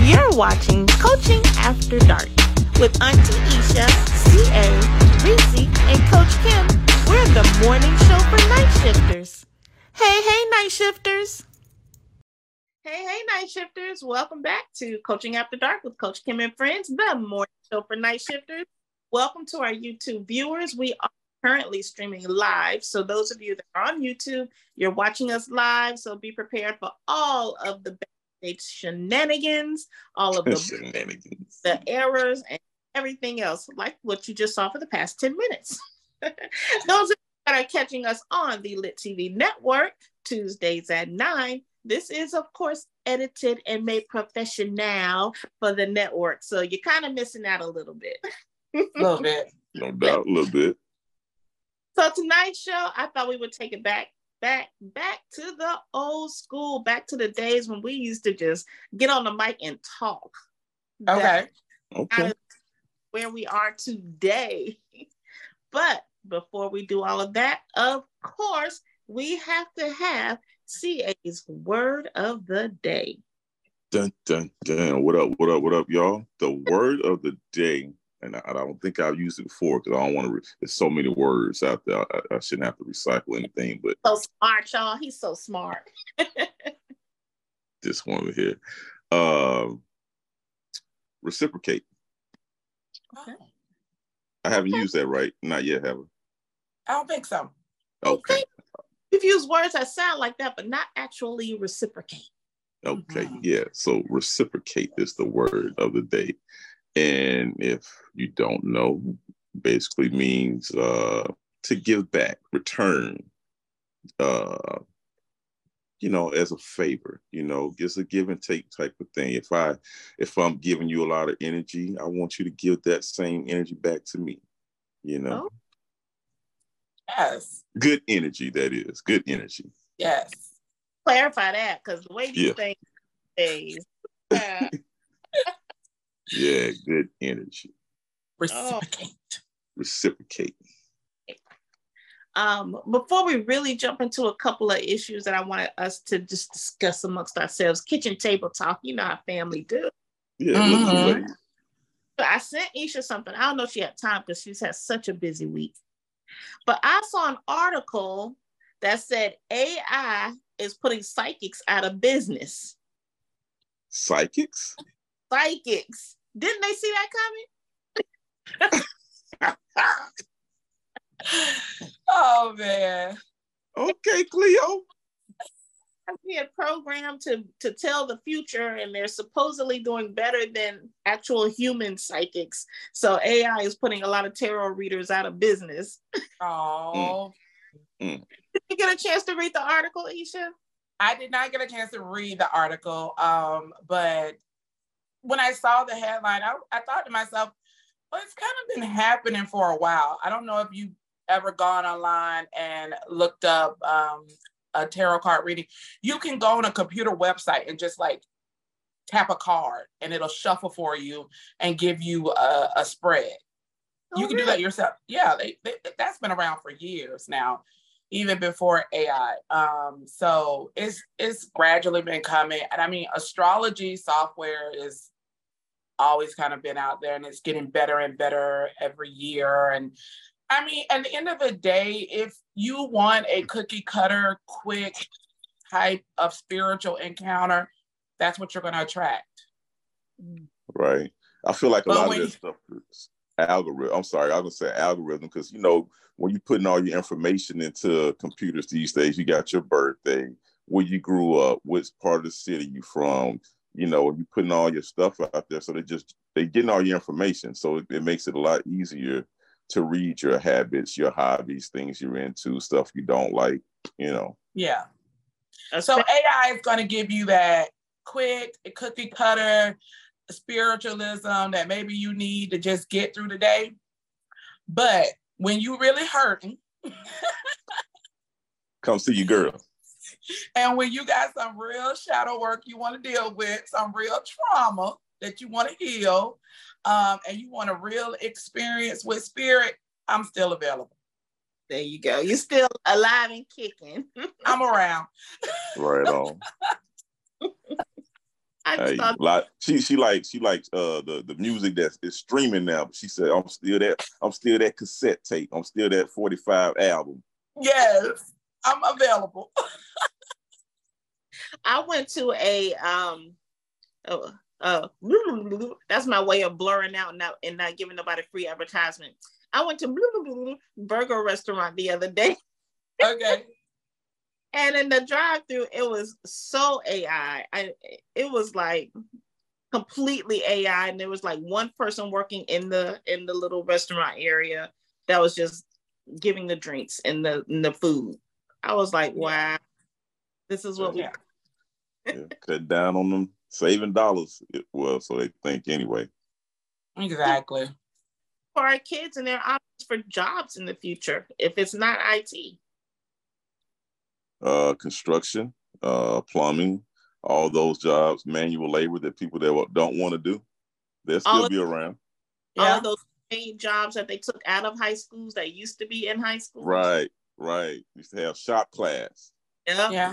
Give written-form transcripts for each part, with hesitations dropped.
You're watching Coaching After Dark with Auntie Isha, CA, Reese, and Coach Kim. We're the morning show for night shifters. Hey, night shifters. Hey, night shifters. Welcome back to Coaching After Dark with Coach Kim and Friends, the morning show for night shifters. Welcome to our YouTube viewers. We are currently streaming live. So those of you that are on YouTube, you're watching us live. So be prepared for all of the shenanigans, all of the errors, and everything else, like what you just saw for the past 10 minutes. Those that are catching us on the Lit TV network, Tuesdays at 9. This is, of course, edited and made professional for the network. So you're kind of missing out a little bit. A little bit. No doubt, a little bit. So tonight's show, I thought we would take it back to the old school, back to the days when we used to just get on the mic and talk. Okay. Where we are today. But before we do all of that, of course, we have to have CA's word of the day. Dun, dun, dun. What up, y'all? The word of the day, and I don't think I've used it before because I don't want to, there's so many words out there. I shouldn't have to recycle anything, but. So smart, y'all. He's so smart. This one over here. Reciprocate. Okay. I haven't used that right. Not yet, have I? I don't think so. Okay. We've used words that sound like that, but not actually reciprocate. Okay, yeah. So reciprocate is the word of the day. And if you don't know, basically means to give back, return, as a favor, it's a give and take type of thing. If I'm giving you a lot of energy, I want you to give that same energy back to me, Oh. Yes. Good energy, that is. Good energy. Yes. Clarify that, because the way these things days. Yeah, good energy. Reciprocate. Before we really jump into a couple of issues that I wanted us to just discuss amongst ourselves, kitchen table talk, you know how family do. Yeah. I sent Isha something. I don't know if she had time because she's had such a busy week. But I saw an article that said AI is putting psychics out of business. Psychics? Psychics. Didn't they see that coming? Oh, man. Okay, Cleo. I'm being programmed to tell the future, and they're supposedly doing better than actual human psychics. So AI is putting a lot of tarot readers out of business. Oh. Did you get a chance to read the article, Isha? I did not get a chance to read the article, but when I saw the headline, I thought to myself, well, it's kind of been happening for a while. I don't know if you've ever gone online and looked up a tarot card reading. You can go on a computer website and just like tap a card and it'll shuffle for you and give you a spread. Oh, you can do that yourself. Yeah, that's been around for years now, even before AI. So it's gradually been coming. And I mean, astrology software is always kind of been out there and it's getting better and better every year. And I mean, at the end of the day, if you want a cookie cutter, quick type of spiritual encounter, that's what you're going to attract. Right. I feel like a lot of this stuff is algorithm. I'm sorry, I was going to say algorithm because, when you're putting all your information into computers these days, you got your birthday, where you grew up, which part of the city you from, you're putting all your stuff out there. So they're getting all your information. So it makes it a lot easier to read your habits, your hobbies, things you're into, stuff you don't like, Yeah. So AI is going to give you that quick cookie cutter spiritualism that maybe you need to just get through the day. But when you really hurting, come see your girl. And when you got some real shadow work you want to deal with, some real trauma that you want to heal, and you want a real experience with spirit, I'm still available. There you go. You're still alive and kicking. I'm around. Right on. I just thought she likes the music that is streaming now. But she said I'm still that cassette tape. I'm still that 45 album. Yes, I'm available. I went to a that's my way of blurring out and not giving nobody free advertisement. I went to burger restaurant the other day. Okay. And in the drive-thru, it was so AI. It was like completely AI, and there was like one person working in the little restaurant area that was just giving the drinks and the food. I was like, wow, this is what we cut down on them, saving dollars. Well, so they think anyway. Exactly. For our kids and their options for jobs in the future, if it's not IT. Construction, plumbing, all those jobs, manual labor that people that don't want to do, they'll still be around. All of those paid jobs that they took out of high schools that used to be in high school. Right. Used to have shop class. Yeah.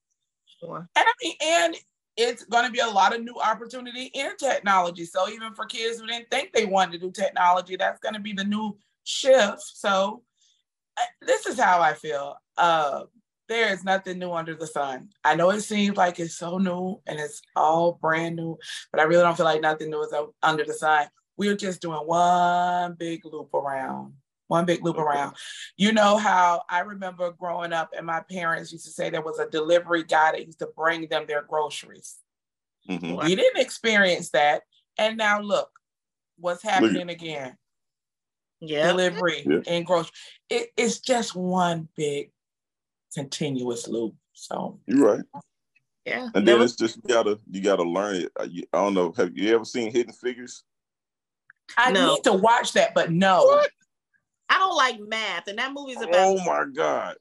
And it's going to be a lot of new opportunity in technology. So even for kids who didn't think they wanted to do technology, that's going to be the new shift. So this is how I feel. There is nothing new under the sun. I know it seems like it's so new and it's all brand new, but I really don't feel like nothing new is under the sun. We're just doing one big loop around. You know how I remember growing up and my parents used to say there was a delivery guy that used to bring them their groceries. Mm-hmm. We didn't experience that. And now look, what's happening again. Yeah. Delivery and grocery. It's just one big continuous loop. So you're right. Yeah. And then it's just you gotta learn it. I don't know. Have you ever seen Hidden Figures? I need to watch that, but no. What? I don't like math, and that movie's about. Oh my God.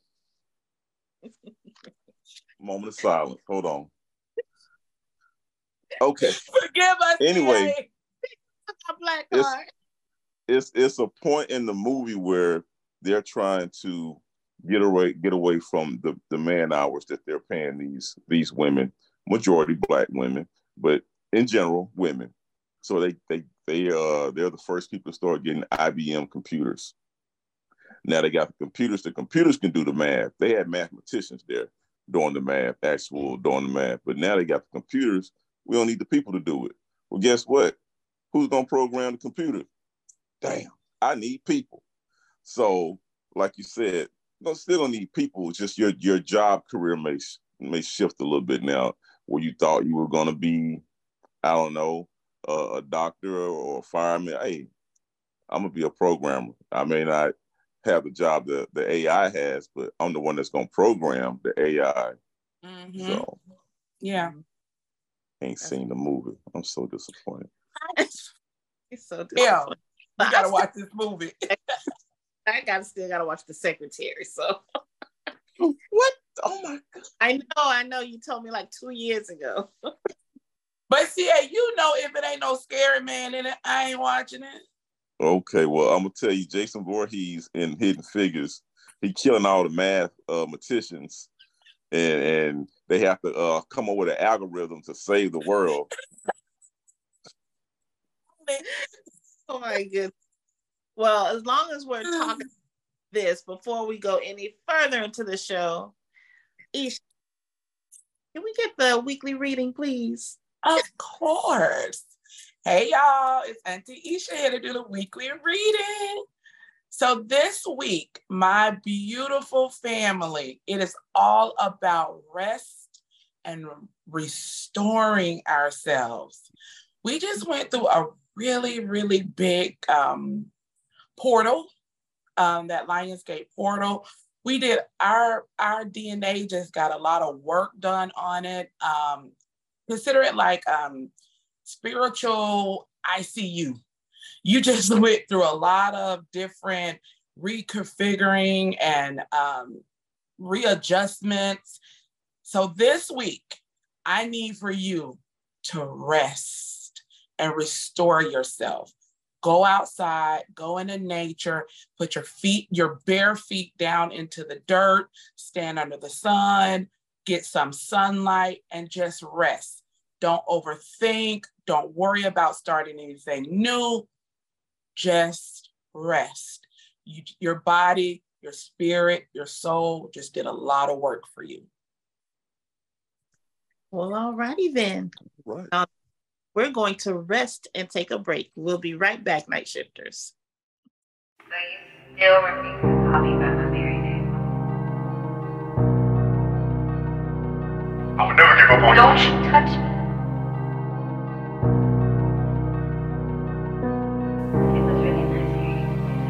Moment of silence. Hold on. Okay. Forgive us. Anyway, black card. It's a point in the movie where they're trying to get away from the man hours that they're paying these women, majority Black women, but in general women. So they're the first people to start getting IBM computers. Now they got the computers. The computers can do the math. They had mathematicians there doing the math, doing the math. But now they got the computers. We don't need the people to do it. Well, guess what? Who's gonna program the computer? Damn, I need people. So, like you said, still don't need people. Just your job career may shift a little bit now. Where you thought you were gonna be, I don't know, a doctor or a fireman. Hey, I'm gonna be a programmer. I may not have the job the AI has, but I'm the one that's gonna program the AI. Mm-hmm. So ain't seen the movie. I'm so disappointed. It's so disappointing. Yeah, you gotta watch this movie. I still gotta watch The Secretary. So what? Oh my God! I know. You told me like 2 years ago. But see, you know, if it ain't no scary man in it, I ain't watching it. Okay, well, I'm gonna tell you, Jason Voorhees in Hidden Figures, he killing all the mathematicians, and they have to come up with an algorithm to save the world. Oh my goodness. Well, as long as we're talking this before we go any further into the show, Isha, can we get the weekly reading, please? Of course. Hey y'all, it's Auntie Isha here to do the weekly reading. So this week, my beautiful family, it is all about rest and restoring ourselves. We just went through a really, really big portal, that Lionsgate portal. We did our DNA just got a lot of work done on it. Consider it like spiritual ICU. You just went through a lot of different reconfiguring and readjustments. So this week, I need for you to rest and restore yourself. Go outside, go into nature, put your bare feet down into the dirt, stand under the sun, get some sunlight, and just rest. Don't overthink. Don't worry about starting anything new. Just rest. Your body, your spirit, your soul just did a lot of work for you. Well, all righty then. Right. We're going to rest and take a break. We'll be right back, Night Shifters. So you still refuse to call me by my married name? I would never give up on you. Don't you touch me. It was really nice hearing you say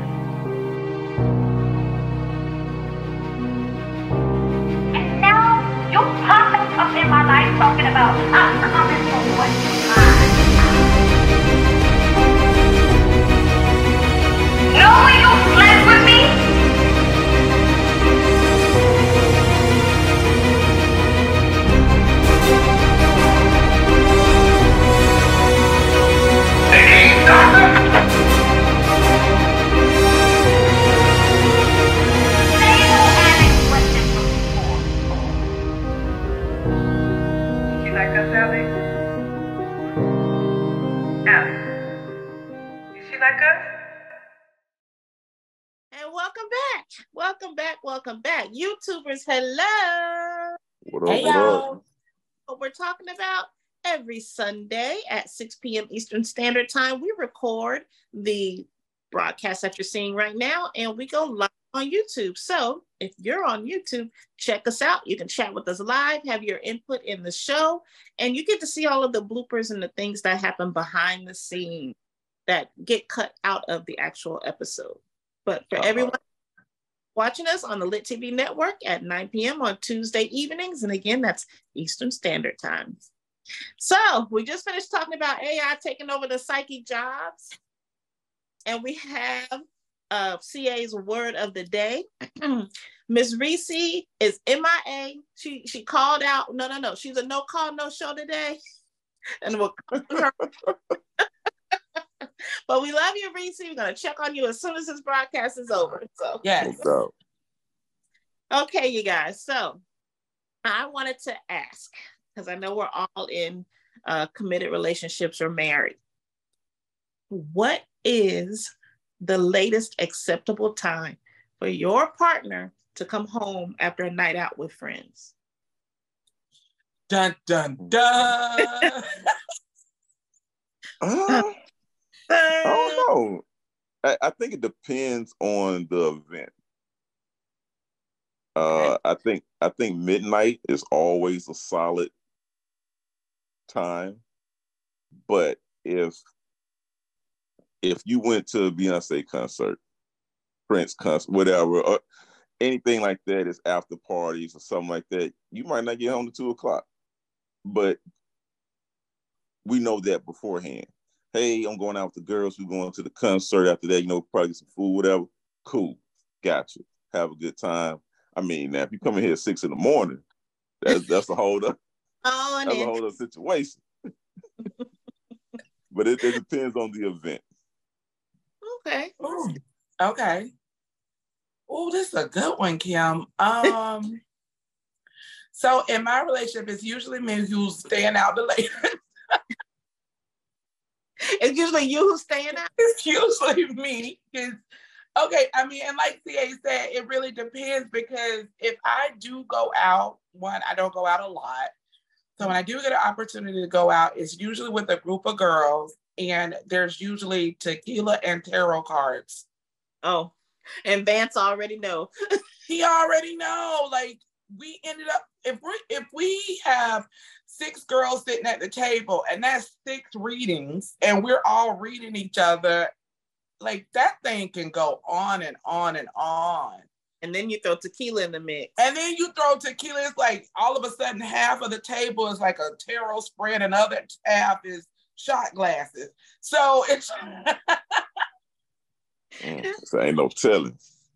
that. And now you're popping up in my life talking about I'm coming for what's mine. Knowing you slept with me? Welcome back. YouTubers, hello. What up, Hey, what y'all. up? What we're talking about every Sunday at 6 p.m. Eastern Standard Time. We record the broadcast that you're seeing right now, and we go live on YouTube. So if you're on YouTube, check us out. You can chat with us live, have your input in the show, and you get to see all of the bloopers and the things that happen behind the scenes that get cut out of the actual episode. But for everyone watching us on the Lit TV network at 9 p.m. on Tuesday evenings. And again, that's Eastern Standard Time. So we just finished talking about AI taking over the psychic jobs. And we have CA's word of the day. Miss Reese is MIA. She called out. No. She's a no call, no show today. And we'll her. But we love you, Reese. We're going to check on you as soon as this broadcast is over. So Yes. No doubt. Okay, you guys. So I wanted to ask, because I know we're all in committed relationships or married. What is the latest acceptable time for your partner to come home after a night out with friends? Dun, dun, dun. I don't know. I think it depends on the event. Okay. I think midnight is always a solid time. But if you went to a Beyonce concert, Prince concert, whatever, or anything like that is after parties or something like that, you might not get home to 2:00. But we know that beforehand. Hey, I'm going out with the girls. We're going to the concert after that, probably get some food, whatever. Cool. Gotcha. Have a good time. I mean, now if you come in here at 6 a.m, that's a whole other, that's a whole other situation. But it depends on the event. Okay. Ooh, okay. Oh, this is a good one, Kim. So in my relationship, it's usually me who's staying out the latest. It's usually you who's staying out? It's usually me. Okay, I mean, and like CA said, it really depends, because if I do go out, I don't go out a lot. So when I do get an opportunity to go out, it's usually with a group of girls, and there's usually tequila and tarot cards. Oh, and Vance already know. He already know. Like, we ended up, if we have 6 girls sitting at the table, and that's 6 readings, and we're all reading each other, like, that thing can go on and on and on. And then you throw tequila in the mix. And then you throw tequila. It's like all of a sudden half of the table is like a tarot spread, and other half is shot glasses. So it's So ain't no telling.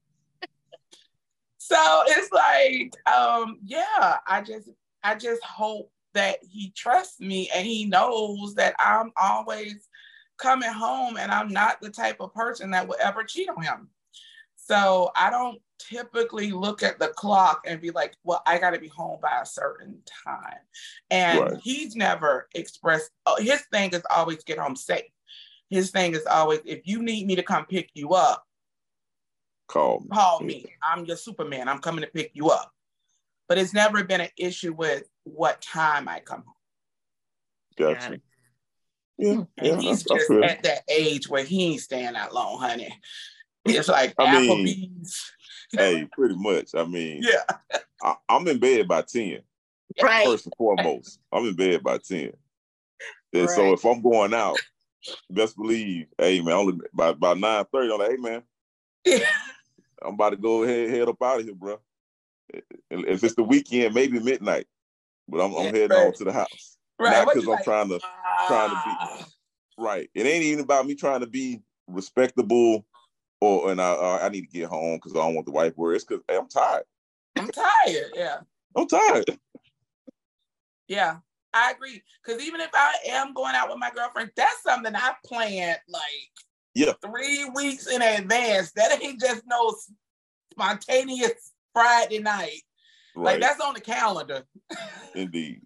So it's like, yeah, I just hope that he trusts me, and he knows that I'm always coming home, and I'm not the type of person that will ever cheat on him. So I don't typically look at the clock and be like, well, I got to be home by a certain time. And he's never expressed, his thing is always get home safe. His thing is always, if you need me to come pick you up, call me. I'm your Superman. I'm coming to pick you up. But it's never been an issue with what time I come home. Gotcha. Yeah, and he's just at that age where he ain't staying that long, honey. It's like Applebee's. Hey, pretty much. I mean, yeah. I'm in bed by 10. Right. First and foremost, I'm in bed by 10. And so if I'm going out, best believe, hey man, only by 9:30, I'm like, hey man, I'm about to go head up out of here, bro. If it's the weekend, maybe midnight, but I'm heading on to the house. Right. Not because I'm trying to be right. It ain't even about me trying to be respectable, and I need to get home because I don't want the wife worry. It's because I'm tired. I'm tired. Yeah. I'm tired. Yeah, I agree. Because even if I am going out with my girlfriend, that's something I planned like 3 weeks in advance. That ain't just no spontaneous Friday night. Right. Like that's on the calendar. Indeed.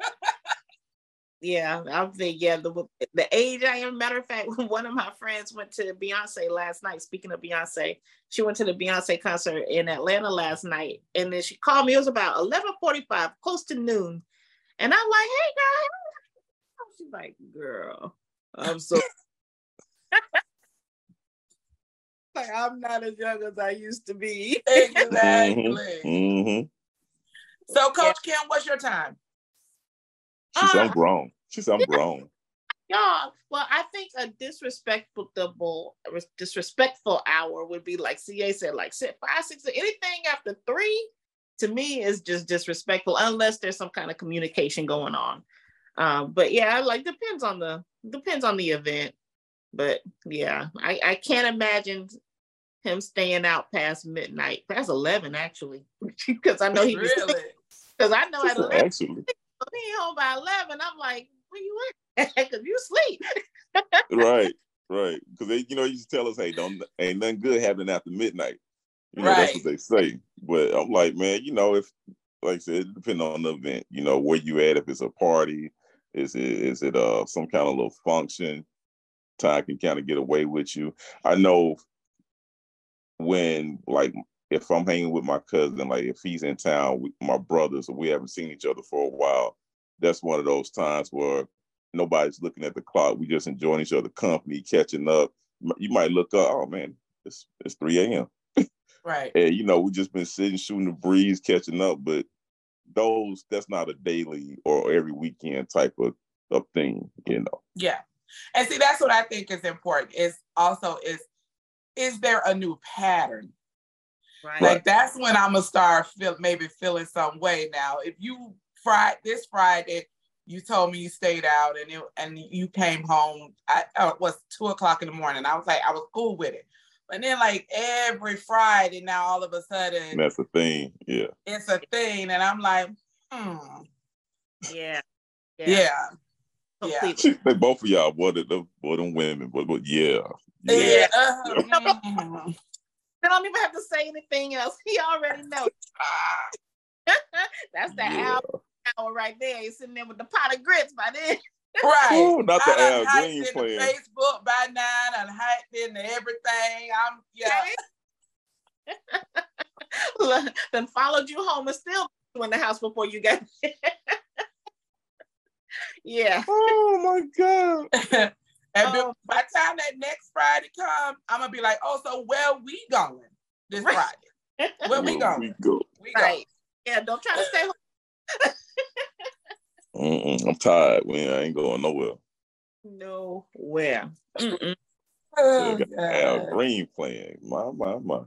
Yeah, I think the age I am. Matter of fact, one of my friends went to Beyonce last night. Speaking of Beyonce, she went to the Beyonce concert in Atlanta last night, and then she called me. It was about 11:45, close to noon, and I'm like, "Hey, girl," she's like, "Girl, I'm so." Like, I'm not as young as I used to be. Exactly. Mm-hmm. So, Coach Kim, what's your time? She said, I'm grown. She said, I'm grown. Yeah. Well, I think a disrespectful hour would be like CA said, like 5, 6, anything after 3 to me is just disrespectful unless there's some kind of communication going on. But yeah, like depends on the event. But yeah, I can't imagine him staying out past midnight, past 11 actually, because I know he was. Because I know at 11, actually. Being home by 11, I'm like, where you at? Because you sleep. Right. Because they, you used to tell us, hey, ain't nothing good happening after midnight. That's what they say. But I'm like, man, if, like I said, it depends on the event. Where you at? If it's a party, is it some kind of little function? Time can kind of get away with you. I know when, like, if I'm hanging with my cousin, like if he's in town, my brothers, or we haven't seen each other for a while, that's one of those times where nobody's looking at the clock. We just enjoying each other's company, catching up. You might look up, oh man, it's 3 a.m. Right. And we just been sitting, shooting the breeze, catching up. But that's not a daily or every weekend type of thing, Yeah. And see, that's what I think is important. Is there a new pattern? Right. Like that's when I'm gonna start feeling some way. Now, if you this Friday, you told me you stayed out and you came home. It was 2:00 in the morning. I was like, I was cool with it. But then like every Friday now, all of a sudden, that's a thing. Yeah, it's a thing, and I'm like, Yeah. They both of y'all boy them women, but yeah. They don't even have to say anything else. He already knows. That's the hour right there. He's sitting there with the pot of grits by then. Right. Ooh, not the Al Green in playing. Facebook by 9 and hyped into everything. Then followed you home and still in the house before you got there. Yeah. Oh my God. And by the time that next Friday comes, I'm gonna be like, oh, so where we going this Friday? Where we going? We go. Right. Yeah, don't try to stay home. I'm tired. I ain't going nowhere. Nowhere. Al Green playing. My.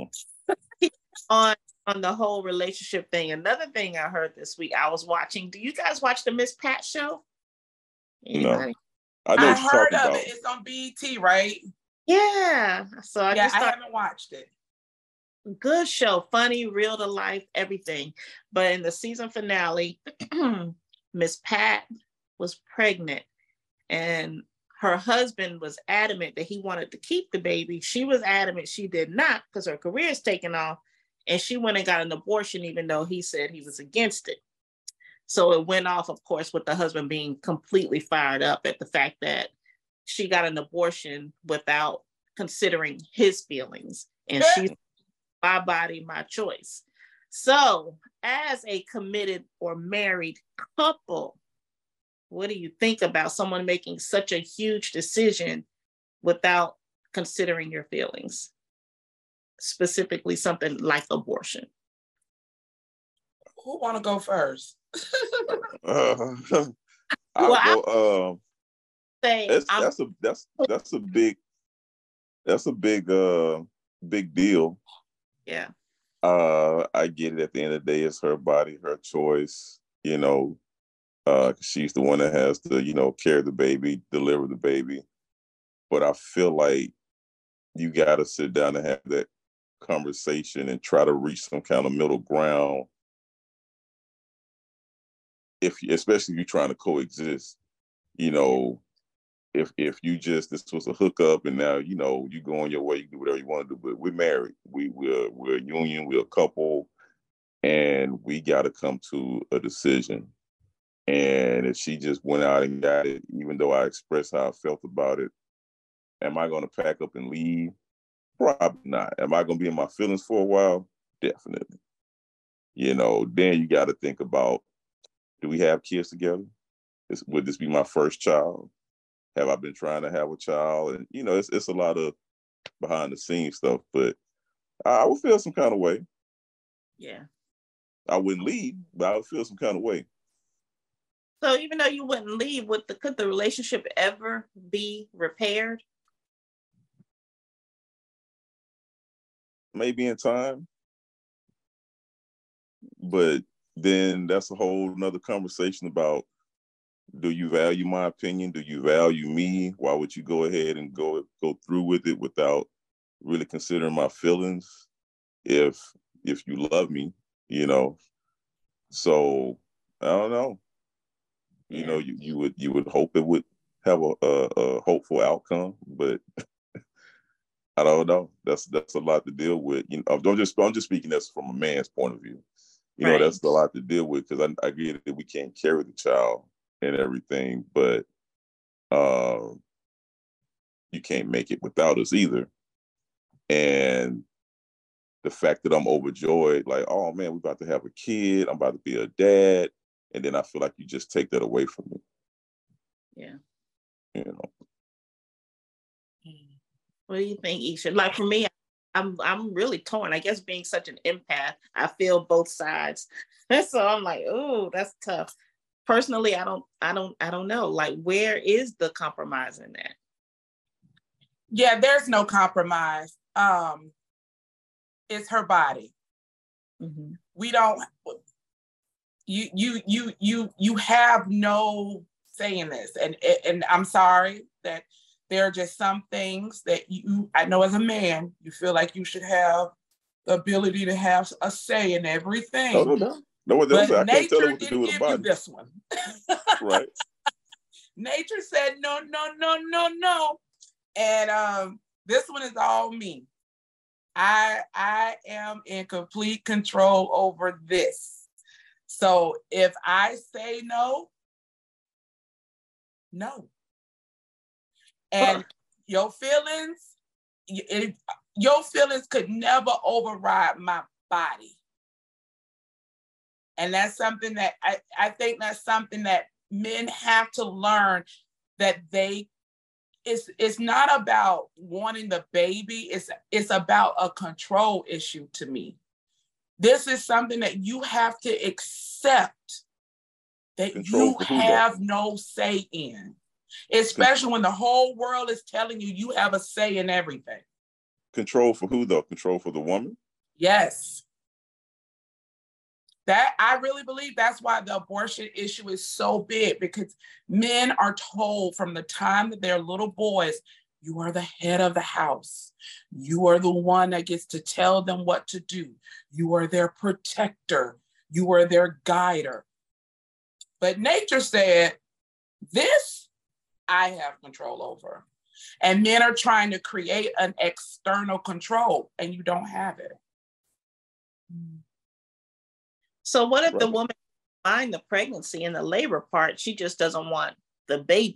On the whole relationship thing, another thing I heard this week, I was watching. Do you guys watch the Miss Pat show? Anybody? No. I know I what you're heard talking of about. it. It's on BET, right? Yeah. So I haven't watched it. Good show, funny, real to life, everything. But in the season finale, Miss Pat was pregnant, and her husband was adamant that he wanted to keep the baby. She was adamant she did not because her career is taken off. And she went and got an abortion, even though he said he was against it. So it went off, of course, with the husband being completely fired up at the fact that she got an abortion without considering his feelings. And she's my body, my choice. So as a committed or married couple, what do you think about someone making such a huge decision without considering your feelings? Specifically something like abortion. Who want to go first? I'll go. That's a big deal. Yeah. I get it. At the end of the day, it's her body, her choice. You know, she's the one that has to, you know, carry the baby, deliver the baby. But I feel like you got to sit down and have that conversation and try to reach some kind of middle ground. Especially if you're trying to coexist, you know, if you just, this was a hookup and now, you know, you go on your way, you do whatever you want to do, but we're married, we're a union, we're a couple, and we got to come to a decision. And if she just went out and got it, even though I expressed how I felt about it, am I going to pack up and leave? Probably not. Am I going to be in my feelings for a while? Definitely. You know, then you got to think about, do we have kids together? Would this be my first child? Have I been trying to have a child? And, you know, it's a lot of behind the scenes stuff, but I would feel some kind of way. Yeah. I wouldn't leave, but I would feel some kind of way. So even though you wouldn't leave, could the relationship ever be repaired? Maybe in time. But then that's a whole nother conversation about, do you value my opinion? Do you value me? Why would you go ahead and go through with it without really considering my feelings? If you love me, you know. So I don't know. You know, you would hope it would have a hopeful outcome, but I don't know. That's a lot to deal with. You know, I'm just speaking this from a man's point of view. You know, that's a lot to deal with, because I get it that we can't carry the child and everything, but you can't make it without us either. And the fact that I'm overjoyed, like, oh man, we're about to have a kid, I'm about to be a dad, and then I feel like you just take that away from me. Yeah. You know. What do you think, Isha? Like for me, I'm really torn. I guess being such an empath, I feel both sides. So I'm like, oh, that's tough. Personally, I don't know. Like, where is the compromise in that? Yeah, there's no compromise. It's her body. Mm-hmm. We don't. You have no say in this, and I'm sorry that there are just some things that I know as a man, you feel like you should have the ability to have a say in everything. No, but nature didn't give you this one. Right. Nature said no. And this one is all me. I am in complete control over this. So if I say no. And your feelings could never override my body. And that's something that I think that's something that men have to learn, that it's not about wanting the baby, it's about a control issue to me. This is something that you have to accept that you have no say in. Especially when the whole world is telling you have a say in everything. Control for who, though? Control for the woman? Yes. That I really believe that's why the abortion issue is so big, because men are told from the time that they're little boys, you are the head of the house. You are the one that gets to tell them what to do. You are their protector. You are their guider. But nature said, this I have control over. And men are trying to create an external control, and you don't have it. So what if the woman mind the pregnancy and the labor part, she just doesn't want the baby?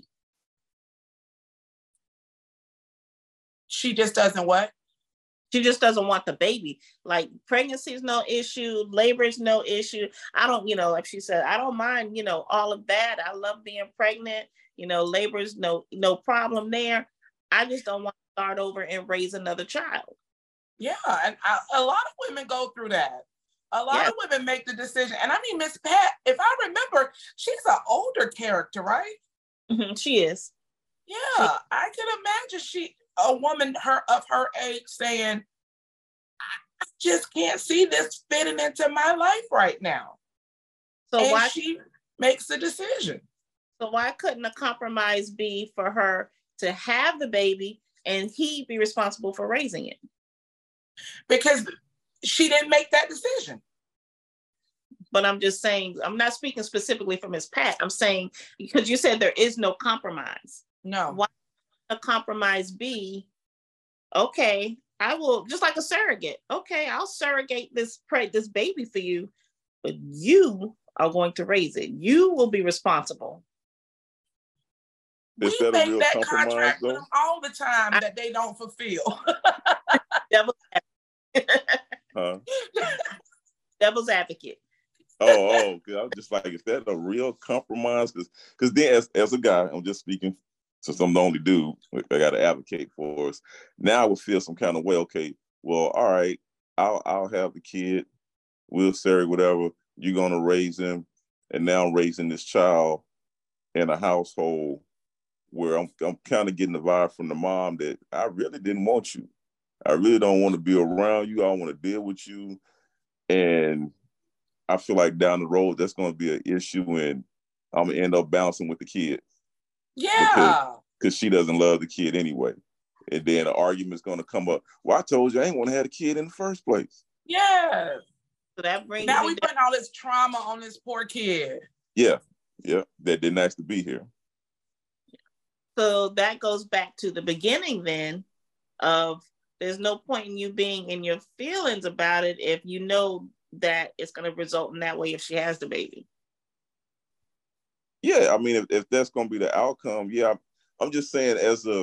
She just doesn't what? She just doesn't want the baby. Like pregnancy is no issue, labor is no issue. I don't, like she said, I don't mind, all of that. I love being pregnant. Labor is no problem there. I just don't want to start over and raise another child. Yeah, and a lot of women go through that. A lot of women make the decision. And I mean, Miss Pat, if I remember, she's an older character, right? Mm-hmm, she is. Yeah, I can imagine a woman of her age saying, I just can't see this fitting into my life right now. So why she makes the decision? So why couldn't a compromise be for her to have the baby and he be responsible for raising it? Because she didn't make that decision. But I'm just saying, I'm not speaking specifically for Ms. Pat. I'm saying, because you said there is no compromise. No. Why would a compromise be, okay, I will, just like a surrogate. Okay, I'll surrogate this baby for you, but you are going to raise it. You will be responsible. We make that contract with them all the time that they don't fulfill. Devil's advocate. Oh, I was just like, is that a real compromise? Because then, as a guy, I'm just speaking, since I'm the only dude, I got to advocate for us. Now I would feel some kind of way. Okay, well, all right, I'll have the kid. We'll surrogate whatever. You're gonna raise him, and now I'm raising this child in a household where I'm kind of getting the vibe from the mom that I really didn't want you. I really don't want to be around you. I don't want to deal with you. And I feel like down the road, that's going to be an issue, and I'm going to end up bouncing with the kid. Yeah. Because she doesn't love the kid anyway. And then the argument's going to come up. Well, I told you I ain't want to have a kid in the first place. Yeah. So that brings now we putting all this trauma on this poor kid. Yeah. That didn't ask to be here. So that goes back to the beginning then of there's no point in you being in your feelings about it if you know that it's going to result in that way if she has the baby. Yeah, I mean, if that's going to be the outcome, yeah, I'm just saying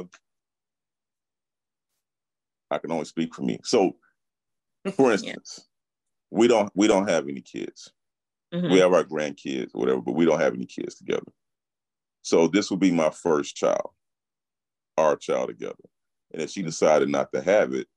I can only speak for me. So, for instance, we don't have any kids. Mm-hmm. We have our grandkids or whatever, but we don't have any kids together. So this would be my first child, our child together. And if she decided not to have it,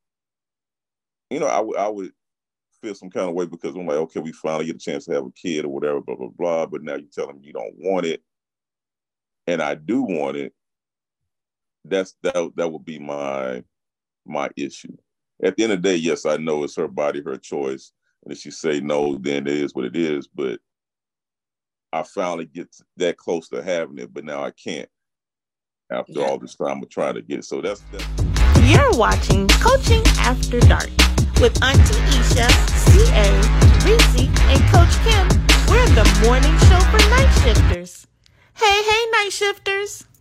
I would feel some kind of way because I'm like, okay, we finally get a chance to have a kid or whatever, blah, blah, blah. But now you tell them you don't want it. And I do want it. That would be my issue. At the end of the day, yes, I know it's her body, her choice. And if she say no, then it is what it is. But I finally get that close to having it, but now I can't after all this time of trying to get it. So that's. You're watching Coaching After Dark with Auntie Isha, CA, Reese, and Coach Kim. We're the morning show for night shifters. Hey, night shifters.